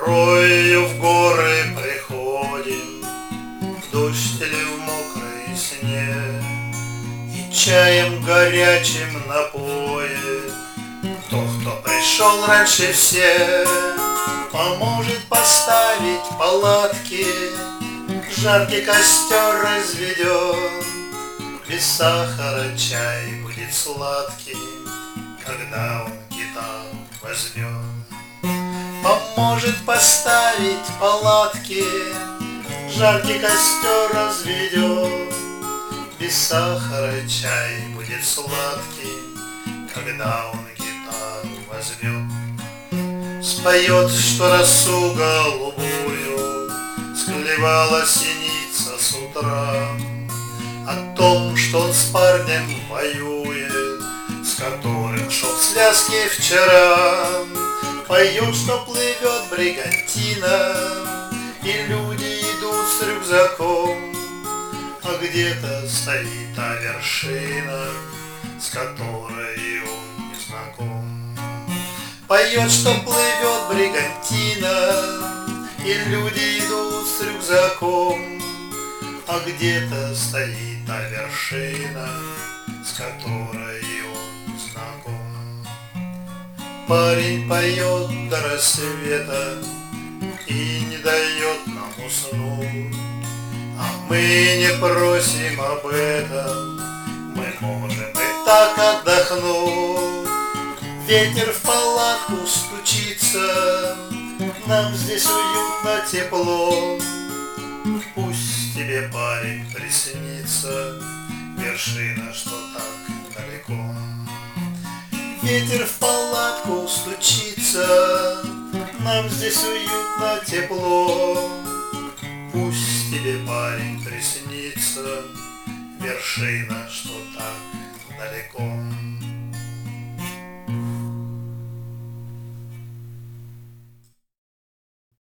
Порою в горы приходим, в дождь или в мокрый снег, и чаем горячим напоит тот, кто пришел раньше всех. Поможет поставить палатки, жаркий костер разведет, без сахара чай будет сладкий, когда он гитару возьмет. Поможет поставить палатки, жаркий костер разведет, без сахара чай будет сладкий, когда он гитару возьмет. Споет, что росу голубую склевала синица с утра, о том, что он с парнем воюет, с которым шел в связке вчера. Поет, что плывет бригантина, и люди идут с рюкзаком, а где-то стоит та вершина, с которой он не знаком. Поет, что плывет бригантина, и люди идут с рюкзаком, а где-то стоит та вершина, с которой он не знаком. Парень поет до рассвета и не дает нам уснуть, а мы не просим об этом, мы можем и так отдохнуть. Ветер в палатку стучится, нам здесь уютно, тепло. Пусть тебе, парень, приснится вершина, что так далеко. Ветер в палатку стучится, нам здесь уютно, тепло. Пусть тебе, парень, приснится вершина, что так далеко.